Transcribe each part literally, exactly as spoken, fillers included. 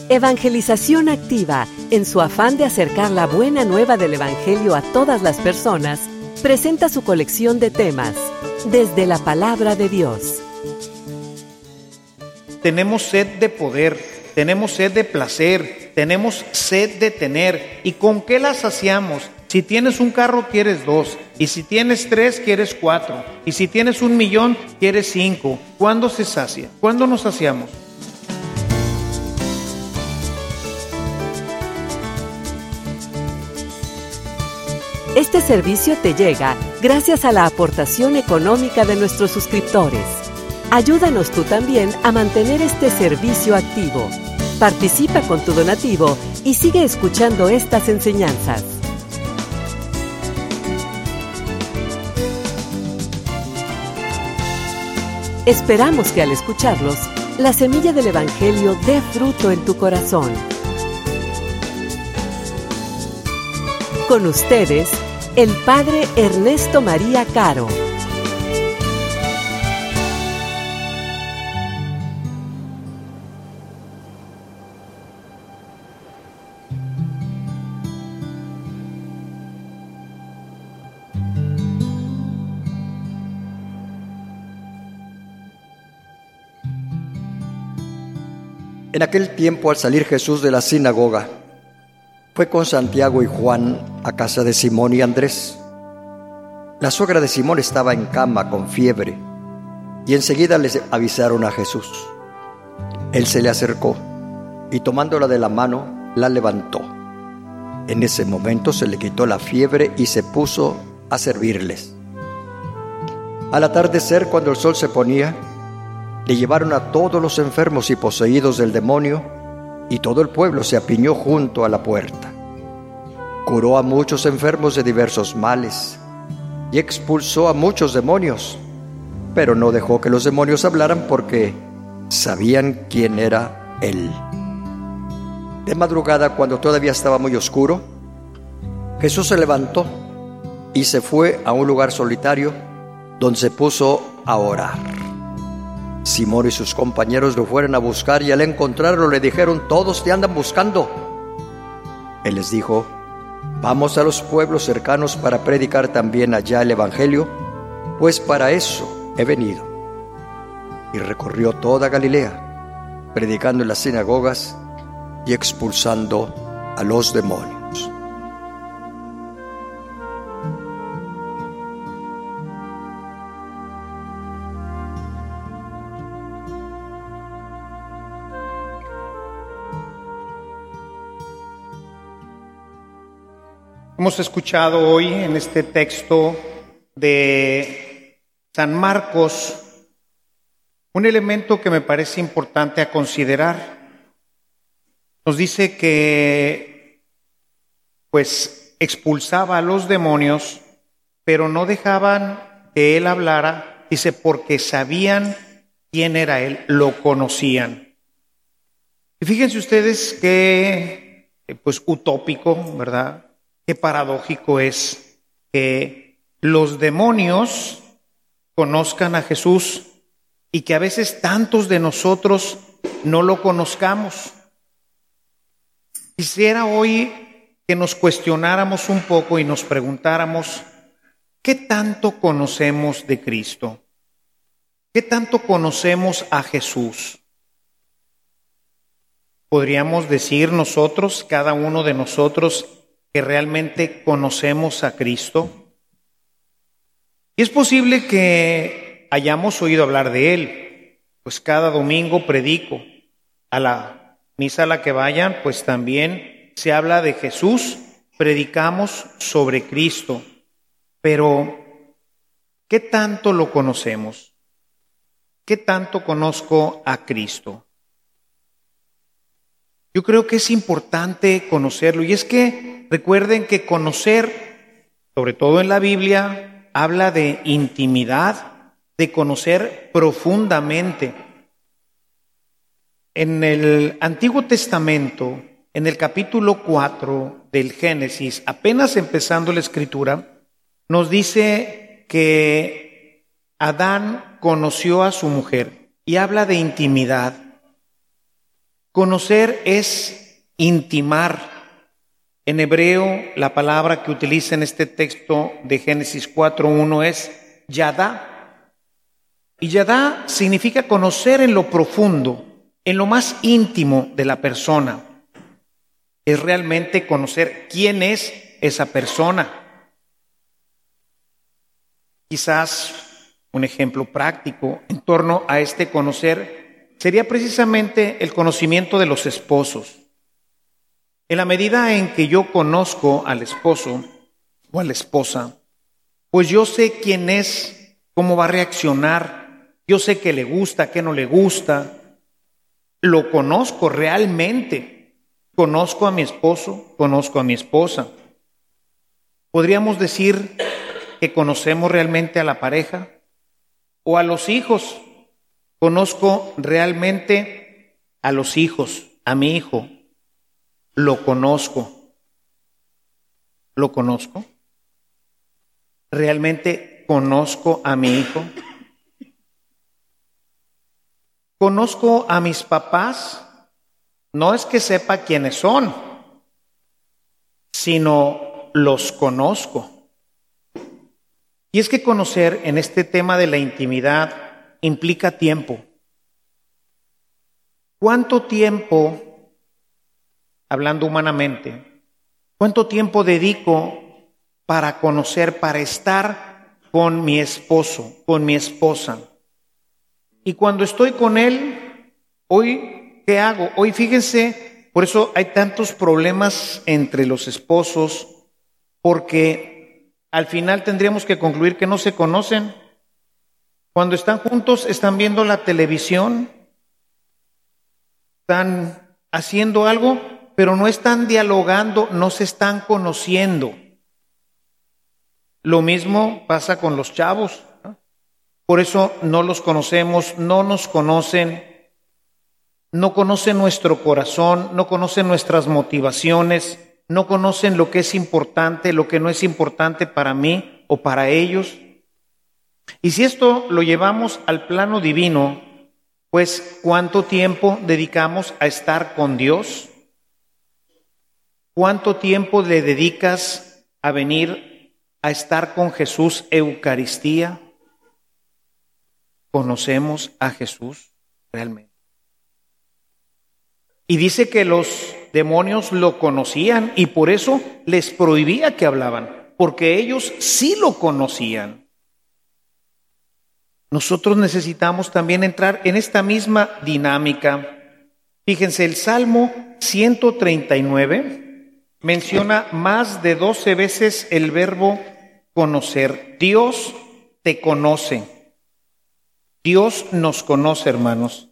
Evangelización Activa, en su afán de acercar la buena nueva del Evangelio a todas las personas, presenta su colección de temas, Desde la Palabra de Dios. Tenemos sed de poder, tenemos sed de placer, tenemos sed de tener. ¿Y con qué la saciamos? Si tienes un carro, quieres dos. Y si tienes tres, quieres cuatro. Y si tienes un millón, quieres cinco. ¿Cuándo se sacia? ¿Cuándo nos saciamos? Este servicio te llega gracias a la aportación económica de nuestros suscriptores. Ayúdanos tú también a mantener este servicio activo. Participa con tu donativo y sigue escuchando estas enseñanzas. Esperamos que al escucharlos, la semilla del Evangelio dé fruto en tu corazón. Con ustedes, el Padre Ernesto María Caro. En aquel tiempo, al salir Jesús de la sinagoga, fue con Santiago y Juan a casa de Simón y Andrés. La suegra de Simón estaba en cama con fiebre, y enseguida les avisaron a Jesús. Él se le acercó y tomándola de la mano, la levantó. En ese momento se le quitó la fiebre y se puso a servirles. Al atardecer, cuando el sol se ponía, le llevaron a todos los enfermos y poseídos del demonio, y todo el pueblo se apiñó junto a la puerta. Curó a muchos enfermos de diversos males y expulsó a muchos demonios, pero no dejó que los demonios hablaran porque sabían quién era él. De madrugada, cuando todavía estaba muy oscuro, Jesús se levantó y se fue a un lugar solitario donde se puso a orar. Simón y sus compañeros lo fueron a buscar y al encontrarlo le dijeron: «Todos te andan buscando». Él les dijo: «Vamos a los pueblos cercanos para predicar también allá el Evangelio, pues para eso he venido». Y recorrió toda Galilea, predicando en las sinagogas y expulsando a los demonios. Hemos escuchado hoy en este texto de San Marcos un elemento que me parece importante a considerar. Nos dice que pues expulsaba a los demonios, pero no dejaban que él hablara, dice, porque sabían quién era él, lo conocían. Y fíjense ustedes que pues utópico, ¿verdad? Qué paradójico es que los demonios conozcan a Jesús y que a veces tantos de nosotros no lo conozcamos. Quisiera hoy que nos cuestionáramos un poco y nos preguntáramos: ¿qué tanto conocemos de Cristo? ¿Qué tanto conocemos a Jesús? ¿Podríamos decir nosotros, cada uno de nosotros, que realmente conocemos a Cristo? Y es posible que hayamos oído hablar de Él, pues cada domingo predico. A la misa a la que vayan, pues también se habla de Jesús, predicamos sobre Cristo. Pero, ¿qué tanto lo conocemos? ¿Qué tanto conozco a Cristo? Yo creo que es importante conocerlo, y es que recuerden que conocer, sobre todo en la Biblia, habla de intimidad, de conocer profundamente. En el Antiguo Testamento, en el capítulo cuatro del Génesis, apenas empezando la Escritura, nos dice que Adán conoció a su mujer y habla de intimidad. Conocer es intimar. En hebreo, la palabra que utiliza en este texto de Génesis cuatro uno es yadá. Y yadá significa conocer en lo profundo, en lo más íntimo de la persona. Es realmente conocer quién es esa persona. Quizás un ejemplo práctico en torno a este conocer sería precisamente el conocimiento de los esposos. En la medida en que yo conozco al esposo o a la esposa, pues yo sé quién es, cómo va a reaccionar, yo sé qué le gusta, qué no le gusta, lo conozco realmente, conozco a mi esposo, conozco a mi esposa. Podríamos decir que conocemos realmente a la pareja o a los hijos. Conozco realmente a los hijos, a mi hijo. Lo conozco. ¿Lo conozco? ¿Realmente conozco a mi hijo? ¿Conozco a mis papás? No es que sepa quiénes son, sino los conozco. Y es que conocer en este tema de la intimidad implica tiempo. ¿Cuánto tiempo, hablando humanamente, cuánto tiempo dedico para conocer, para estar con mi esposo, con mi esposa? Y cuando estoy con él, hoy, ¿qué hago? Hoy fíjense, por eso hay tantos problemas entre los esposos, porque al final tendríamos que concluir que no se conocen. Cuando están juntos, están viendo la televisión, están haciendo algo, pero no están dialogando, no se están conociendo. Lo mismo pasa con los chavos, ¿no? Por eso no los conocemos, no nos conocen, no conocen nuestro corazón, no conocen nuestras motivaciones, no conocen lo que es importante, lo que no es importante para mí o para ellos. Y si esto lo llevamos al plano divino, pues ¿cuánto tiempo dedicamos a estar con Dios? ¿Cuánto tiempo le dedicas a venir a estar con Jesús Eucaristía? ¿Conocemos a Jesús realmente? Y dice que los demonios lo conocían y por eso les prohibía que hablaban, porque ellos sí lo conocían. Nosotros necesitamos también entrar en esta misma dinámica. Fíjense, el Salmo ciento treinta y nueve menciona más de doce veces el verbo conocer. Dios te conoce. Dios nos conoce, hermanos.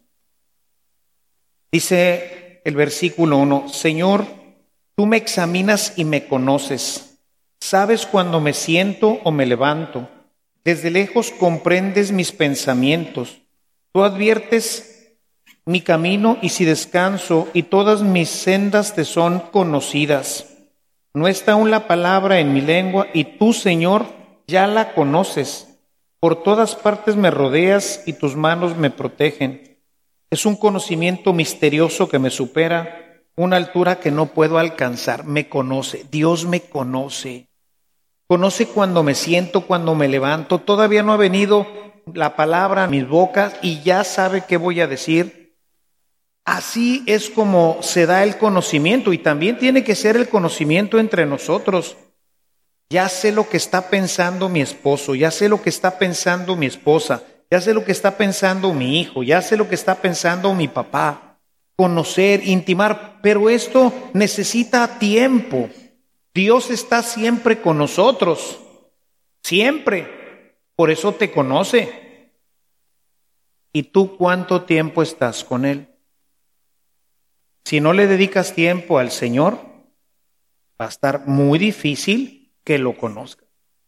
Dice el versículo uno, Señor, tú me examinas y me conoces. Sabes cuando me siento o me levanto. Desde lejos comprendes mis pensamientos. Tú adviertes mi camino y si descanso, y todas mis sendas te son conocidas. No está aún la palabra en mi lengua, y tú, Señor, ya la conoces. Por todas partes me rodeas y tus manos me protegen. Es un conocimiento misterioso que me supera, una altura que no puedo alcanzar. Me conoce, Dios me conoce. Conoce cuando me siento, cuando me levanto. Todavía no ha venido la palabra a mis bocas y ya sabe qué voy a decir. Así es como se da el conocimiento y también tiene que ser el conocimiento entre nosotros. Ya sé lo que está pensando mi esposo, ya sé lo que está pensando mi esposa. Ya sé lo que está pensando mi hijo, ya sé lo que está pensando mi papá. Conocer, intimar, pero esto necesita tiempo. Dios está siempre con nosotros, siempre. Por eso te conoce. ¿Y tú cuánto tiempo estás con Él? Si no le dedicas tiempo al Señor, va a estar muy difícil que lo conozcas.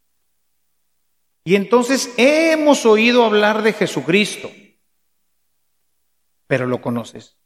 Y entonces hemos oído hablar de Jesucristo, pero ¿lo conoces?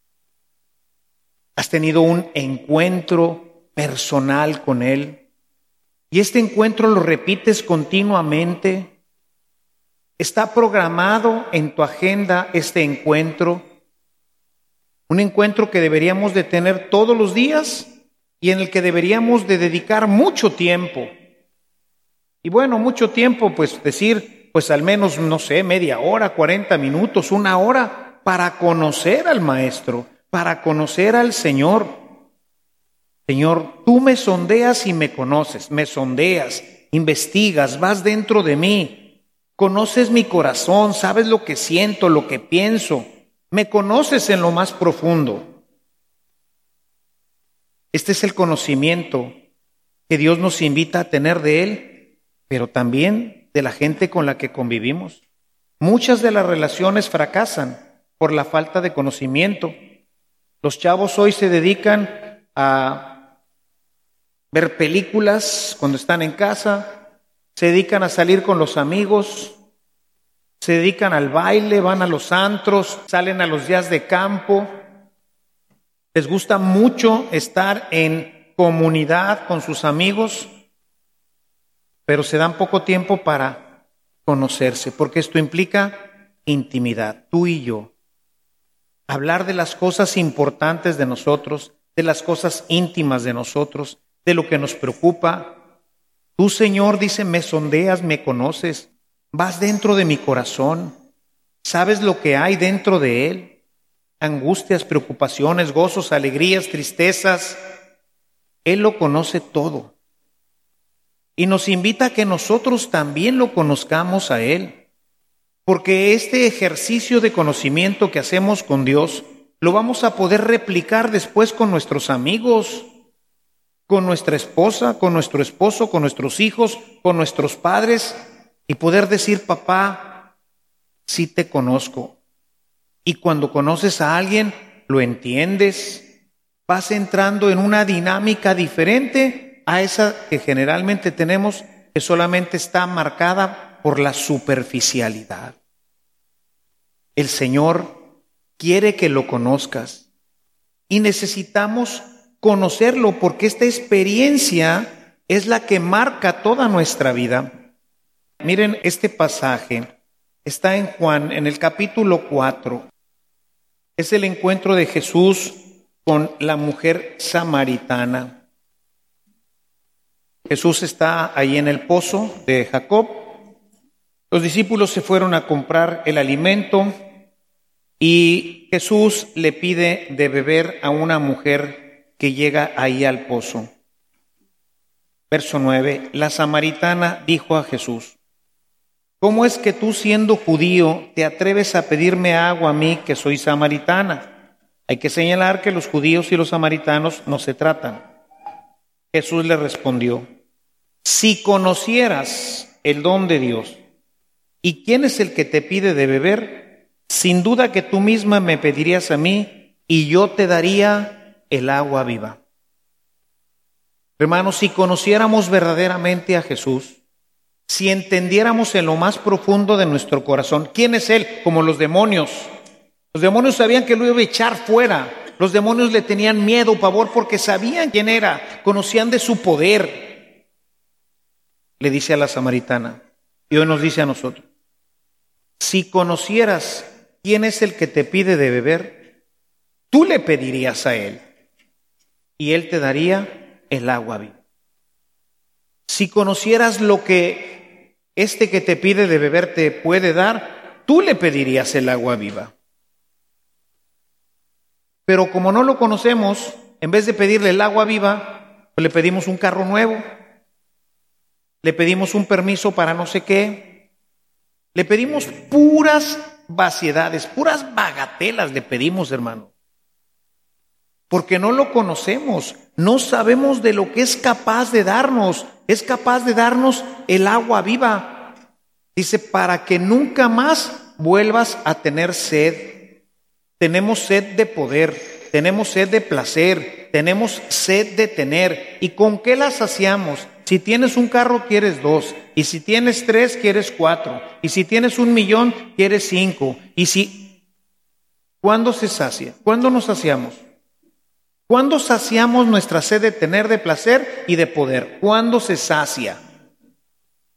¿Has tenido un encuentro personal con Él? ¿Y este encuentro lo repites continuamente? ¿Está programado en tu agenda este encuentro? Un encuentro que deberíamos de tener todos los días y en el que deberíamos de dedicar mucho tiempo. Y bueno, mucho tiempo, pues decir, pues al menos, no sé, media hora, cuarenta minutos, una hora, para conocer al Maestro, para conocer al Señor. Señor, tú me sondeas y me conoces, me sondeas, investigas, vas dentro de mí, conoces mi corazón, sabes lo que siento, lo que pienso, me conoces en lo más profundo. Este es el conocimiento que Dios nos invita a tener de Él, pero también de la gente con la que convivimos. Muchas de las relaciones fracasan por la falta de conocimiento. Los chavos hoy se dedican a ver películas cuando están en casa, se dedican a salir con los amigos, se dedican al baile, van a los antros, salen a los días de campo. Les gusta mucho estar en comunidad con sus amigos, pero se dan poco tiempo para conocerse, porque esto implica intimidad, tú y yo. Hablar de las cosas importantes de nosotros, de las cosas íntimas de nosotros, de lo que nos preocupa. Tú, Señor, dice, me sondeas, me conoces, vas dentro de mi corazón, sabes lo que hay dentro de él, angustias, preocupaciones, gozos, alegrías, tristezas. Él lo conoce todo y nos invita a que nosotros también lo conozcamos a Él, porque este ejercicio de conocimiento que hacemos con Dios lo vamos a poder replicar después con nuestros amigos, con nuestra esposa, con nuestro esposo, con nuestros hijos, con nuestros padres, y poder decir, papá, sí te conozco. Y cuando conoces a alguien, lo entiendes, vas entrando en una dinámica diferente a esa que generalmente tenemos, que solamente está marcada por la superficialidad. El Señor quiere que lo conozcas y necesitamos conocerlo, porque esta experiencia es la que marca toda nuestra vida. Miren, este pasaje está en Juan, en el capítulo cuatro. Es el encuentro de Jesús con la mujer samaritana. Jesús está ahí en el pozo de Jacob. Los discípulos se fueron a comprar el alimento y Jesús le pide de beber a una mujer que llega ahí al pozo. Verso nueve, la samaritana dijo a Jesús, ¿cómo es que tú, siendo judío, te atreves a pedirme agua a mí, que soy samaritana? Hay que señalar que los judíos y los samaritanos no se tratan. Jesús le respondió, si conocieras el don de Dios y quién es el que te pide de beber, sin duda que tú misma me pedirías a mí y yo te daría el agua viva. Hermanos, si conociéramos verdaderamente a Jesús, si entendiéramos en lo más profundo de nuestro corazón quién es Él, como los demonios. Los demonios sabían que lo iba a echar fuera. Los demonios le tenían miedo, pavor, porque sabían quién era, conocían de su poder. Le dice a la samaritana, y hoy nos dice a nosotros, si conocieras quién es el que te pide de beber, tú le pedirías a Él y Él te daría el agua viva. Si conocieras lo que este que te pide de beber te puede dar, tú le pedirías el agua viva. Pero como no lo conocemos, en vez de pedirle el agua viva, pues le pedimos un carro nuevo, le pedimos un permiso para no sé qué, le pedimos puras vaciedades, puras bagatelas le pedimos, hermano. Porque no lo conocemos, no sabemos de lo que es capaz de darnos, es capaz de darnos el agua viva. Dice, para que nunca más vuelvas a tener sed. Tenemos sed de poder, tenemos sed de placer, tenemos sed de tener. ¿Y con qué la saciamos? Si tienes un carro, quieres dos. Y si tienes tres, quieres cuatro. Y si tienes un millón, quieres cinco. Y si... ¿Cuándo se sacia? ¿Cuándo nos saciamos? ¿Cuándo saciamos nuestra sed de tener, de placer y de poder? ¿Cuándo se sacia?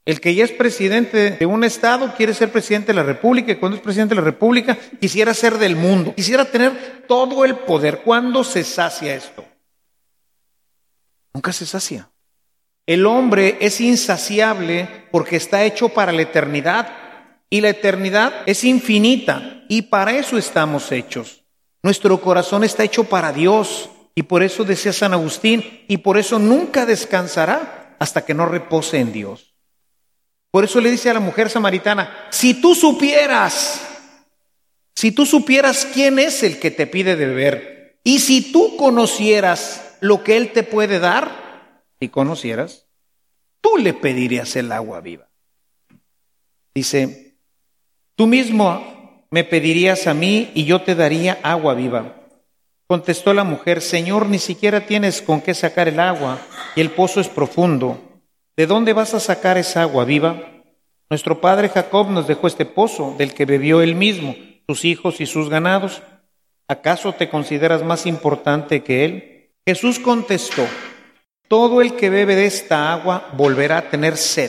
El que ya es presidente de un estado quiere ser presidente de la República, y cuando es presidente de la República quisiera ser del mundo, quisiera tener todo el poder. ¿Cuándo se sacia esto? Nunca se sacia. El hombre es insaciable porque está hecho para la eternidad, y la eternidad es infinita, y para eso estamos hechos. Nuestro corazón está hecho para Dios, y por eso decía San Agustín, y por eso nunca descansará hasta que no repose en Dios. Por eso le dice a la mujer samaritana, si tú supieras, si tú supieras quién es el que te pide de beber, y si tú conocieras lo que Él te puede dar, si conocieras, tú le pedirías el agua viva. Dice, tú mismo me pedirías a mí y yo te daría agua viva. Contestó la mujer, Señor, ni siquiera tienes con qué sacar el agua y el pozo es profundo. ¿De dónde vas a sacar esa agua viva? Nuestro padre Jacob nos dejó este pozo del que bebió él mismo, sus hijos y sus ganados. ¿Acaso te consideras más importante que él? Jesús contestó, todo el que bebe de esta agua volverá a tener sed.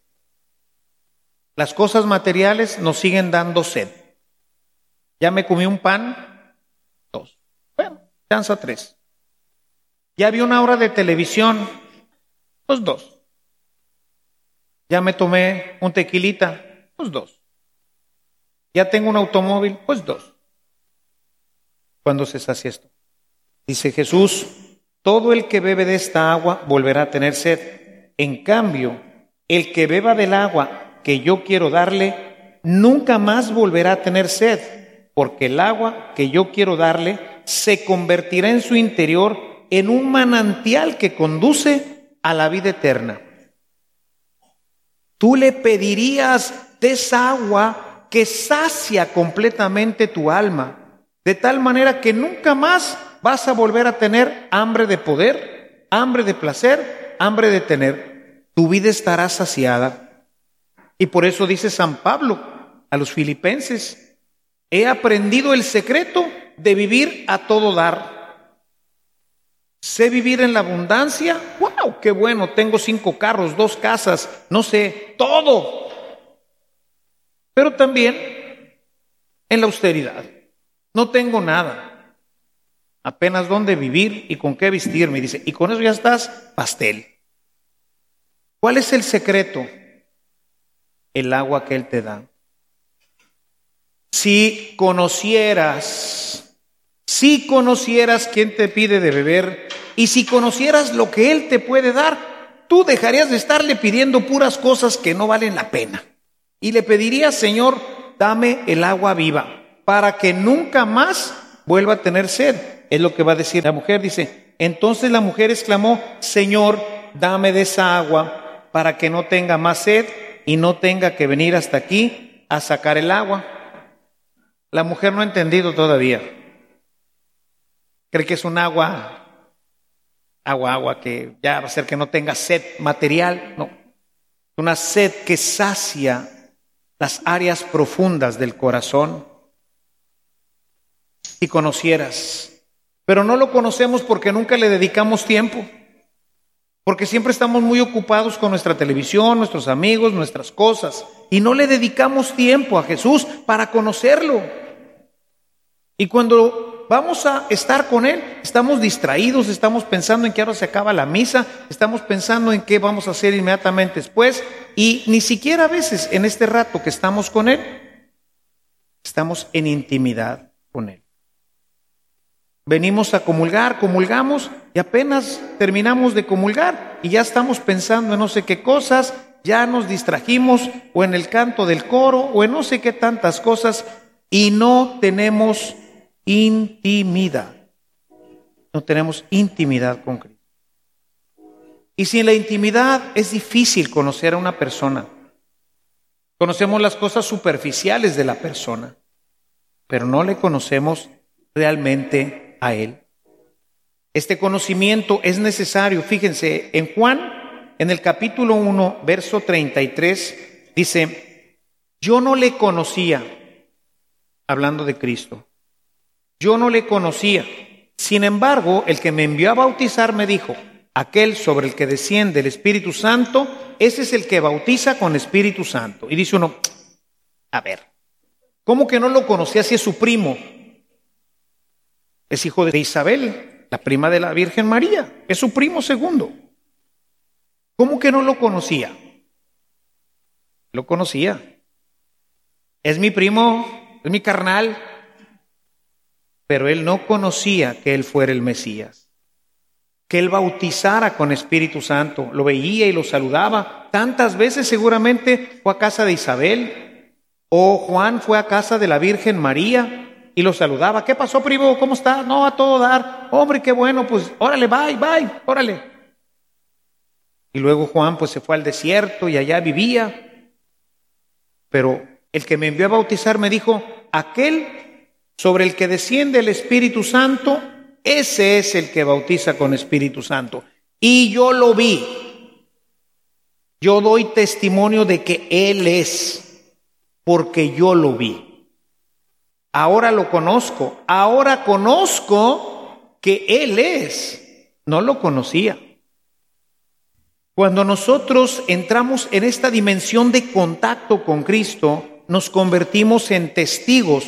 Las cosas materiales nos siguen dando sed. Ya me comí un pan, dos. Bueno, cansa tres. Ya vi una hora de televisión, pues dos. Ya me tomé un tequilita, pues dos. Ya tengo un automóvil, pues dos. ¿Cuándo se sacia esto? Dice Jesús, todo el que bebe de esta agua volverá a tener sed. En cambio, el que beba del agua que yo quiero darle, nunca más volverá a tener sed, porque el agua que yo quiero darle se convertirá en su interior en un manantial que conduce a la vida eterna. Tú le pedirías de esa agua que sacia completamente tu alma, de tal manera que nunca más vas a volver a tener hambre de poder, hambre de placer, hambre de tener. Tu vida estará saciada. Y por eso dice San Pablo a los filipenses, he aprendido el secreto de vivir a todo dar. Sé vivir en la abundancia, wow, qué bueno, tengo cinco carros, dos casas, no sé, todo. Pero también en la austeridad, no tengo nada, apenas dónde vivir y con qué vestirme. Y dice, y con eso ya estás pastel. ¿Cuál es el secreto? El agua que Él te da. Si conocieras, si conocieras quién te pide de beber y si conocieras lo que Él te puede dar, tú dejarías de estarle pidiendo puras cosas que no valen la pena. Y le pedirías, Señor, dame el agua viva para que nunca más vuelva a tener sed. Es lo que va a decir la mujer. Dice, entonces la mujer exclamó, Señor, dame de esa agua para que no tenga más sed y no tenga que venir hasta aquí a sacar el agua. La mujer no ha entendido todavía. Cree que es un agua, agua, agua que ya va a hacer que no tenga sed material. No, una sed que sacia las áreas profundas del corazón. Si conocieras, pero no lo conocemos porque nunca le dedicamos tiempo. Porque siempre estamos muy ocupados con nuestra televisión, nuestros amigos, nuestras cosas. Y no le dedicamos tiempo a Jesús para conocerlo. Y cuando vamos a estar con Él, estamos distraídos, estamos pensando en que ahora se acaba la misa, estamos pensando en qué vamos a hacer inmediatamente después. Y ni siquiera a veces en este rato que estamos con Él, estamos en intimidad con Él. Venimos a comulgar, comulgamos y apenas terminamos de comulgar y ya estamos pensando en no sé qué cosas, ya nos distrajimos o en el canto del coro o en no sé qué tantas cosas y no tenemos intimidad. No tenemos intimidad con Cristo. Y sin la intimidad es difícil conocer a una persona. Conocemos las cosas superficiales de la persona, pero no le conocemos realmente a Él. Este conocimiento es necesario. Fíjense, en Juan, en el capítulo uno, verso treinta y tres, dice, yo no le conocía, hablando de Cristo, yo no le conocía. Sin embargo, el que me envió a bautizar me dijo, aquel sobre el que desciende el Espíritu Santo, ese es el que bautiza con Espíritu Santo. Y dice uno, a ver, ¿cómo que no lo conocía si es su primo? Es hijo de Isabel, la prima de la Virgen María, es su primo segundo. ¿Cómo que no lo conocía? Lo conocía. Es mi primo, es mi carnal, pero él no conocía que él fuera el Mesías, que él bautizara con Espíritu Santo. Lo veía y lo saludaba. Tantas veces seguramente fue a casa de Isabel, o Juan fue a casa de la Virgen María y lo saludaba. ¿Qué pasó, primo? ¿Cómo está? No, a todo dar. Hombre, qué bueno, pues órale, bye, bye, órale. Y luego Juan pues se fue al desierto y allá vivía. Pero el que me envió a bautizar me dijo, aquel sobre el que desciende el Espíritu Santo, ese es el que bautiza con Espíritu Santo. Y yo lo vi. Yo doy testimonio de que Él es, porque yo lo vi. Ahora lo conozco. Ahora conozco que Él es. No lo conocía. Cuando nosotros entramos en esta dimensión de contacto con Cristo, nos convertimos en testigos.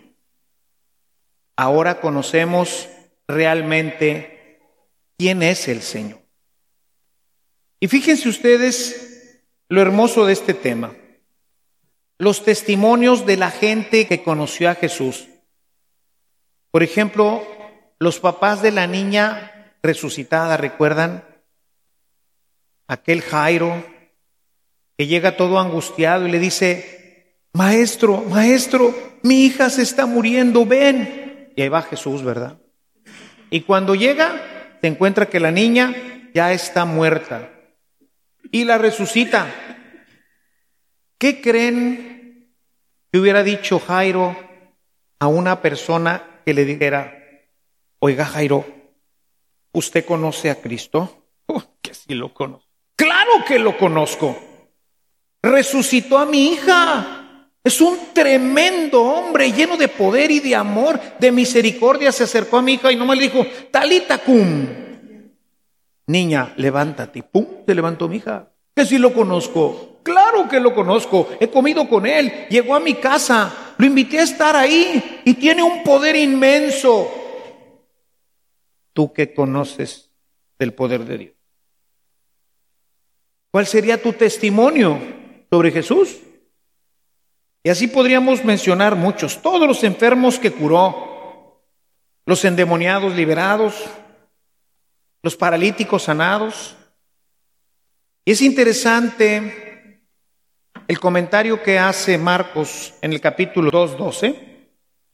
Ahora conocemos realmente quién es el Señor. Y fíjense ustedes lo hermoso de este tema. Los testimonios de la gente que conoció a Jesús. Por ejemplo, los papás de la niña resucitada, ¿recuerdan? Aquel Jairo que llega todo angustiado y le dice, maestro, maestro, mi hija se está muriendo, ven. Y ahí va Jesús, ¿verdad? Y cuando llega, se encuentra que la niña ya está muerta y la resucita. ¿Qué creen que hubiera dicho Jairo a una persona que le dijera, oiga Jairo, ¿usted conoce a Cristo? Oh, que sí lo conozco. ¡Claro que lo conozco! Resucitó a mi hija. Es un tremendo hombre, lleno de poder y de amor, de misericordia. Se acercó a mi hija y nomás le dijo, Talita cum. Niña, levántate. ¡Pum! Se levantó mi hija. Que sí lo conozco. ¡Claro que lo conozco! He comido con él. Llegó a mi casa. Lo invité a estar ahí. Y tiene un poder inmenso. ¿Tú qué conoces del poder de Dios? ¿Cuál sería tu testimonio sobre Jesús? Y así podríamos mencionar muchos. Todos los enfermos que curó, los endemoniados liberados, los paralíticos sanados. Y es interesante el comentario que hace Marcos en el capítulo dos, doce.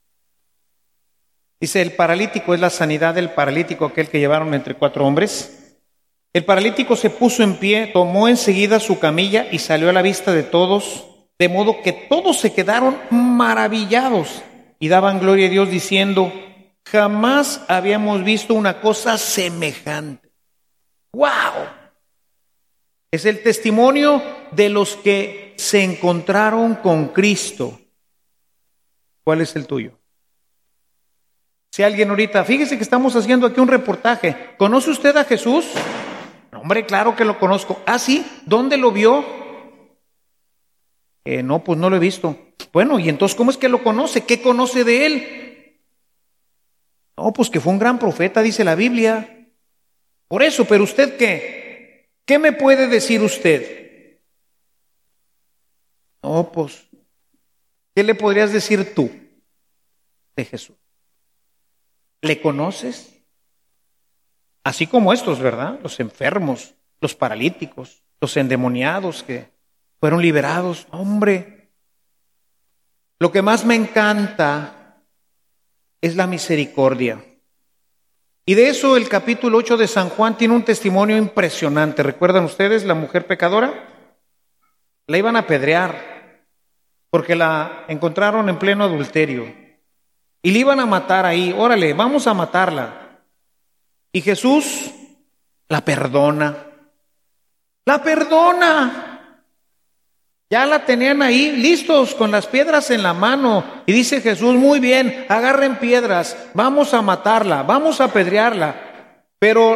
Dice, el paralítico es la sanidad del paralítico, aquel que llevaron entre cuatro hombres. El paralítico se puso en pie, tomó enseguida su camilla y salió a la vista de todos, de modo que todos se quedaron maravillados y daban gloria a Dios diciendo, jamás habíamos visto una cosa semejante. ¡Wow! Es el testimonio de los que se encontraron con Cristo. ¿Cuál es el tuyo? Si alguien ahorita, fíjese que estamos haciendo aquí un reportaje. ¿Conoce usted a Jesús? Hombre, claro que lo conozco. ¿Ah, sí? ¿Dónde lo vio? Eh, no, pues no lo he visto. Bueno, ¿y entonces cómo es que lo conoce? ¿Qué conoce de él? No, pues que fue un gran profeta, dice la Biblia. Por eso, pero usted qué? ¿Qué me puede decir usted? No, pues, ¿qué le podrías decir tú de Jesús? ¿Le conoces? Así como estos, ¿verdad? Los enfermos, los paralíticos, los endemoniados que fueron liberados. Hombre, lo que más me encanta es la misericordia. Y de eso el capítulo ocho de San Juan tiene un testimonio impresionante. ¿Recuerdan ustedes la mujer pecadora? La iban a apedrear porque la encontraron en pleno adulterio. Y le iban a matar ahí. Órale, vamos a matarla. Y Jesús la perdona. La perdona. Ya la tenían ahí listos con las piedras en la mano. Y dice Jesús, muy bien, agarren piedras, vamos a matarla, vamos a apedrearla. Pero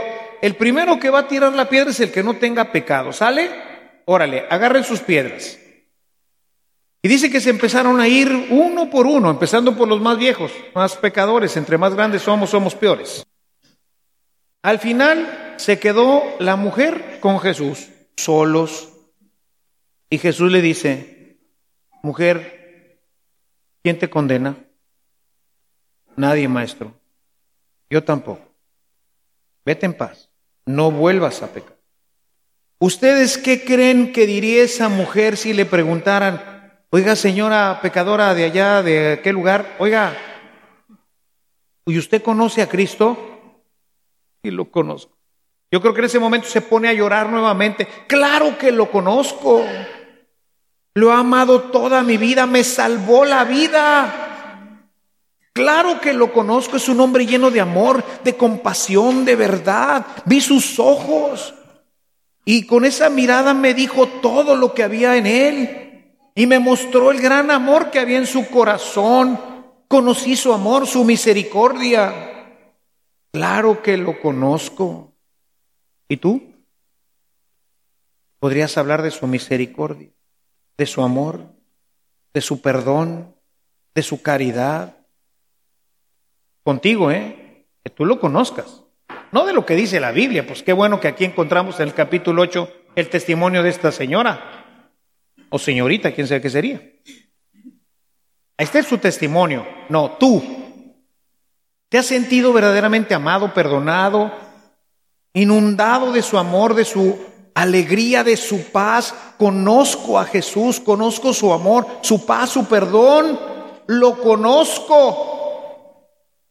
el primero que va a tirar la piedra es el que no tenga pecado. ¿Sale? Órale, agarren sus piedras. Y dice que se empezaron a ir uno por uno, empezando por los más viejos, más pecadores. Entre más grandes somos, somos peores. Al final se quedó la mujer con Jesús, solos. Y Jesús le dice: mujer, ¿quién te condena? Nadie, maestro. Yo tampoco. Vete en paz. No vuelvas a pecar. ¿Ustedes qué creen que diría esa mujer si le preguntaran: oiga, señora pecadora de allá, de aquel lugar, oiga, ¿y usted conoce a Cristo? Y lo conozco. Yo creo que en ese momento se pone a llorar nuevamente. Claro que lo conozco. Lo he amado toda mi vida, me salvó la vida. Claro que lo conozco, es un hombre lleno de amor, de compasión, de verdad. Vi sus ojos y con esa mirada me dijo todo lo que había en él y me mostró el gran amor que había en su corazón. Conocí su amor, su misericordia. Claro que lo conozco. ¿Y tú? ¿Podrías hablar de su misericordia, de su amor, de su perdón, de su caridad? Contigo, ¿eh? Que tú lo conozcas. No de lo que dice la Biblia, pues qué bueno que aquí encontramos en el capítulo ocho el testimonio de esta señora, o señorita, quién sabe qué sería. Este es su testimonio. No, tú. ¿Te has sentido verdaderamente amado, perdonado, inundado de su amor, de su alegría, de su paz? Conozco a Jesús, conozco su amor, su paz, su perdón. Lo conozco.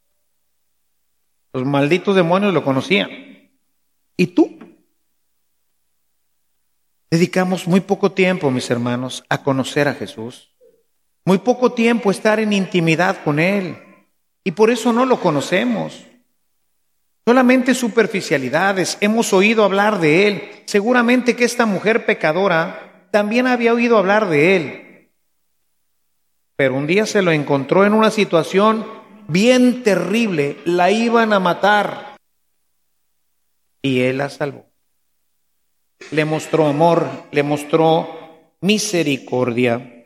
Los malditos demonios lo conocían. ¿Y tú? Dedicamos muy poco tiempo, mis hermanos, a conocer a Jesús. Muy poco tiempo a estar en intimidad con Él. Y por eso no lo conocemos. Solamente superficialidades. Hemos oído hablar de Él. Seguramente que esta mujer pecadora también había oído hablar de Él. Pero un día se lo encontró en una situación bien terrible. La iban a matar. Y Él la salvó. Le mostró amor, le mostró misericordia.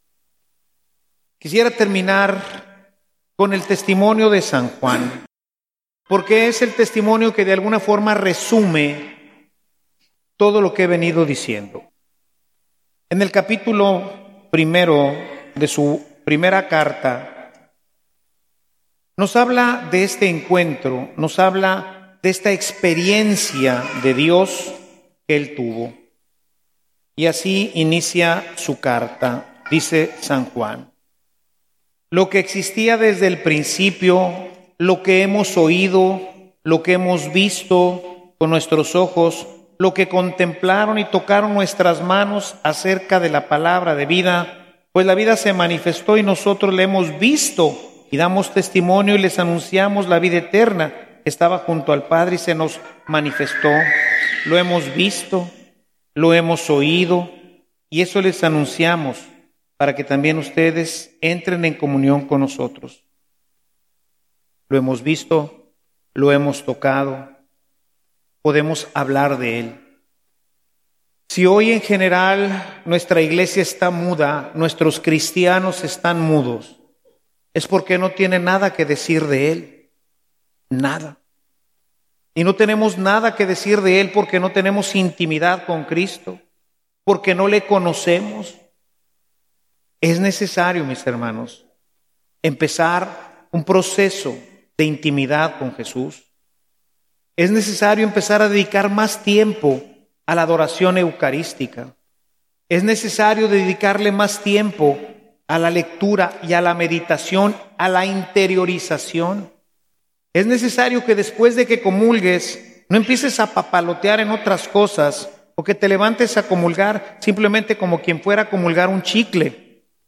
Quisiera terminar con el testimonio de San Juan, porque es el testimonio que de alguna forma resume todo lo que he venido diciendo. En el capítulo primero de su primera carta, nos habla de este encuentro, nos habla de esta experiencia de Dios que él tuvo. Y así inicia su carta, dice San Juan: lo que existía desde el principio, lo que hemos oído, lo que hemos visto con nuestros ojos, lo que contemplaron y tocaron nuestras manos acerca de la palabra de vida, pues la vida se manifestó y nosotros la hemos visto y damos testimonio y les anunciamos la vida eterna que estaba junto al Padre y se nos manifestó. Lo hemos visto, lo hemos oído y eso les anunciamos, para que también ustedes entren en comunión con nosotros. Lo hemos visto, lo hemos tocado, podemos hablar de Él. Si hoy en general nuestra iglesia está muda, nuestros cristianos están mudos, es porque no tienen nada que decir de Él. Nada. Y no tenemos nada que decir de Él porque no tenemos intimidad con Cristo, porque no le conocemos. Es necesario, mis hermanos, empezar un proceso de intimidad con Jesús. Es necesario empezar a dedicar más tiempo a la adoración eucarística. Es necesario dedicarle más tiempo a la lectura y a la meditación, a la interiorización. Es necesario que después de que comulgues, no empieces a papalotear en otras cosas o que te levantes a comulgar simplemente como quien fuera a comulgar un chicle,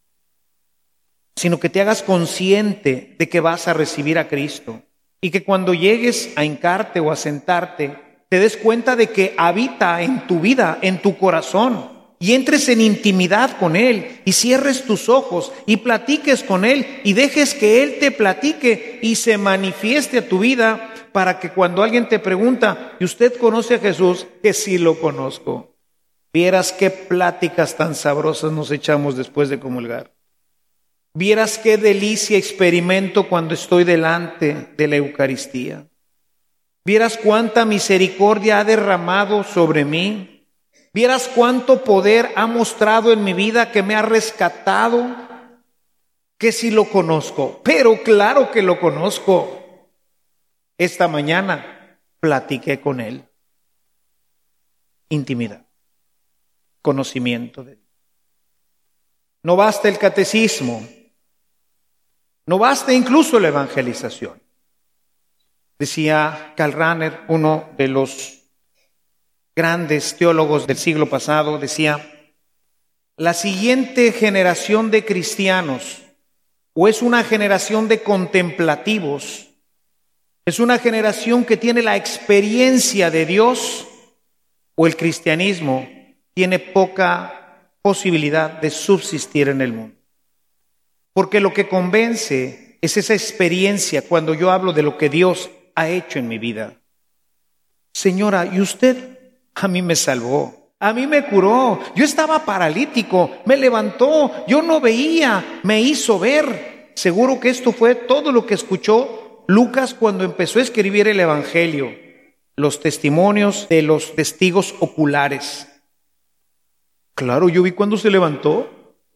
sino que te hagas consciente de que vas a recibir a Cristo y que cuando llegues a hincarte o a sentarte, te des cuenta de que habita en tu vida, en tu corazón, y entres en intimidad con Él y cierres tus ojos y platiques con Él y dejes que Él te platique y se manifieste a tu vida para que cuando alguien te pregunta, ¿y usted conoce a Jesús? Que sí lo conozco. Vieras qué pláticas tan sabrosas nos echamos después de comulgar. Vieras qué delicia experimento cuando estoy delante de la Eucaristía. Vieras cuánta misericordia ha derramado sobre mí. Vieras cuánto poder ha mostrado en mi vida, que me ha rescatado, que sí lo conozco. Pero claro que lo conozco. Esta mañana platiqué con él. Intimidad, conocimiento de Dios. No basta el catecismo, no basta incluso la evangelización. Decía Karl Rahner, uno de los grandes teólogos del siglo pasado, decía: la siguiente generación de cristianos o es una generación de contemplativos, es una generación que tiene la experiencia de Dios, o el cristianismo tiene poca posibilidad de subsistir en el mundo. Porque lo que convence es esa experiencia cuando yo hablo de lo que Dios ha hecho en mi vida. Señora, ¿y usted? A mí me salvó, a mí me curó, yo estaba paralítico, me levantó, yo no veía, me hizo ver. Seguro que esto fue todo lo que escuchó Lucas cuando empezó a escribir el Evangelio, los testimonios de los testigos oculares. Claro, yo vi cuando se levantó.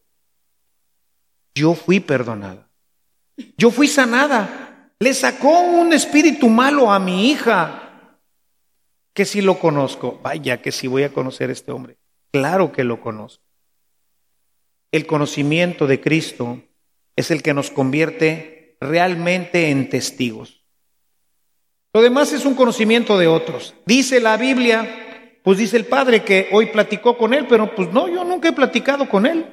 Yo fui perdonada. Yo fui sanada. Le sacó un espíritu malo a mi hija. Que si lo conozco. Vaya que si voy a conocer a este hombre. Claro que lo conozco. El conocimiento de Cristo es el que nos convierte realmente en testigos. Lo demás es un conocimiento de otros. Dice la Biblia, pues dice el padre que hoy platicó con él, pero pues no, yo nunca he platicado con él.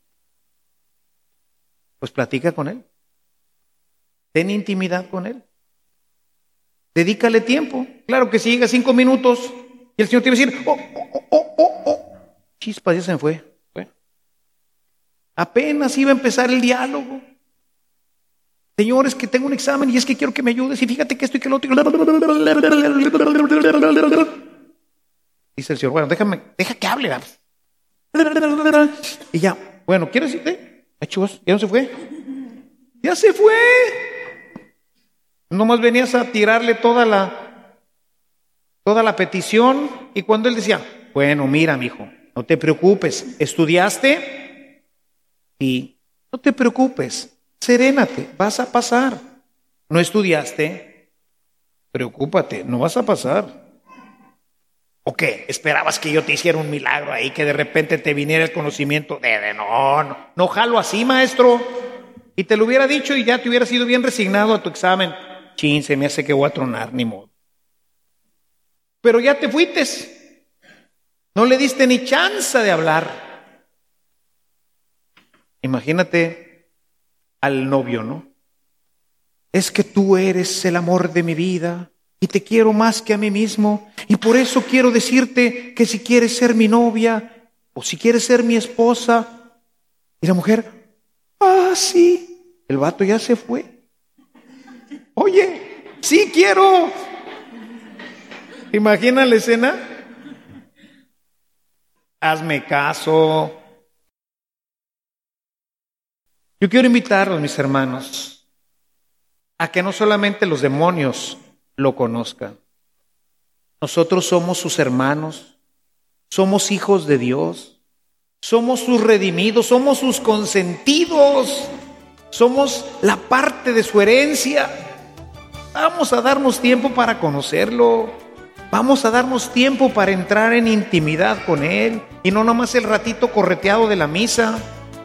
Pues platica con él. Ten intimidad con él. Dedícale tiempo. Claro que si llega cinco minutos y el Señor te va a decir, oh, oh, oh, oh, oh. Chispa, ya se me fue. Bueno. Apenas iba a empezar el diálogo. Señor, es que tengo un examen y es que quiero que me ayudes y fíjate que esto y que lo otro. Dice el Señor, bueno, déjame, deja que hable. Y ya, bueno, ¿quieres decirte? ¿Ya no se fue? ¡Ya se fue! Nomás venías a tirarle toda la, toda la petición y cuando él decía, bueno, mira, mijo, no te preocupes, ¿estudiaste? Sí, no te preocupes, serénate, vas a pasar. ¿No estudiaste? Preocúpate, no vas a pasar. ¿O qué? ¿Esperabas que yo te hiciera un milagro ahí, que de repente te viniera el conocimiento? De, de no, no, no jalo así, maestro. Y te lo hubiera dicho y ya te hubieras ido bien resignado a tu examen. Chin, se me hace que voy a tronar, ni modo. Pero ya te fuiste. No le diste ni chance de hablar. Imagínate al novio, ¿no? Es que tú eres el amor de mi vida. Y te quiero más que a mí mismo. Y por eso quiero decirte que si quieres ser mi novia o si quieres ser mi esposa. Y la mujer, ah, sí. El vato ya se fue. Oye, sí quiero. ¿Imagina la escena? Hazme caso. Yo quiero invitarlos, mis hermanos, a que no solamente los demonios lo conozcan. Nosotros somos sus hermanos, somos hijos de Dios, somos sus redimidos, somos sus consentidos, somos la parte de su herencia. Vamos a darnos tiempo para conocerlo, vamos a darnos tiempo para entrar en intimidad con Él y no nomás el ratito correteado de la misa.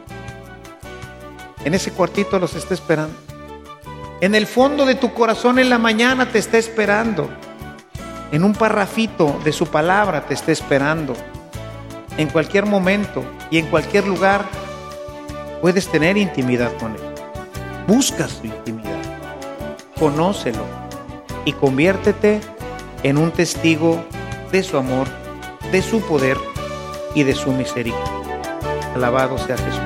En ese cuartito los está esperando. En el fondo de tu corazón en la mañana te está esperando. En un parrafito de su palabra te está esperando. En cualquier momento y en cualquier lugar puedes tener intimidad con Él. Busca su intimidad. Conócelo y conviértete en un testigo de su amor, de su poder y de su misericordia. Alabado sea Jesús.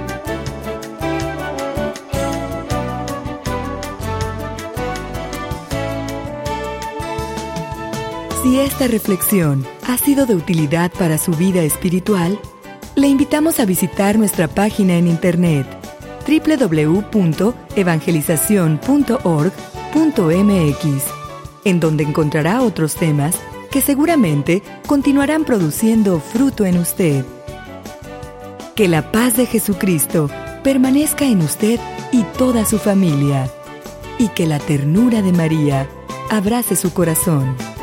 Si esta reflexión ha sido de utilidad para su vida espiritual, le invitamos a visitar nuestra página en internet doble u doble u doble u punto evangelización punto org punto m x, en donde encontrará otros temas que seguramente continuarán produciendo fruto en usted. Que la paz de Jesucristo permanezca en usted y toda su familia, y que la ternura de María abrace su corazón.